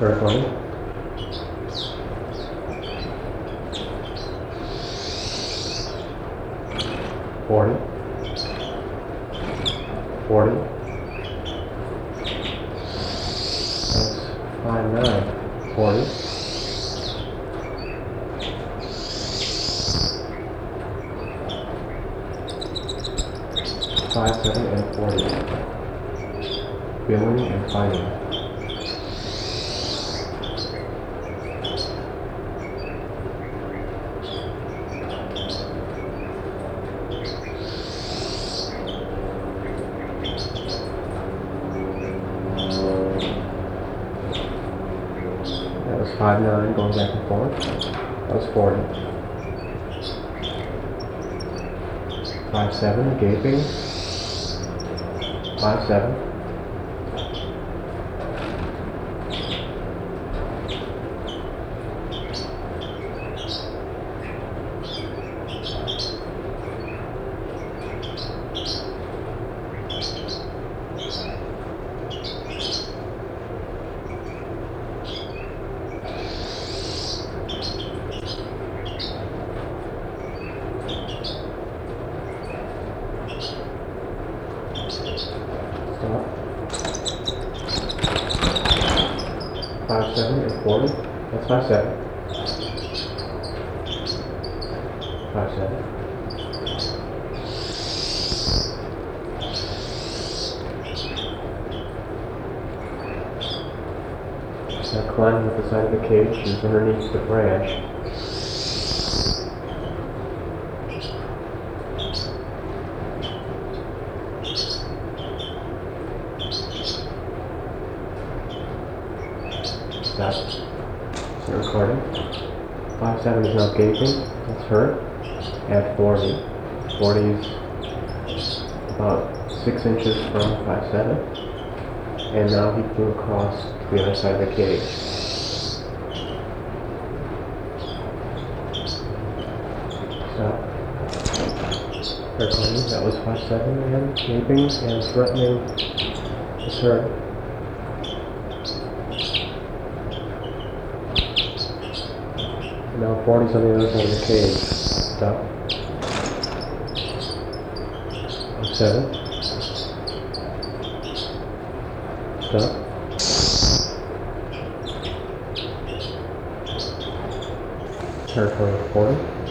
Recording. 40. 40. That's 5-9. 40. 5-7 and 40. Billing and fighting. That was 5-9 going back and forth. That was 40. 5-7 gaping. 5-7. Stop. 5-7 and 40. That's 5-7. 5-7. Now climbing up the side of the cage, she's underneath the branch. Stop. Start recording. 5-7 is now gaping. That's her. At 40. 40 is about 6 inches from 5-7. And now he flew across to the other side of the cage. Stop. Recording. That was 5-7 again. Gaping and threatening the turret. Now 40's on the other side of the cage. Stop. 7. Stop. Territory 40.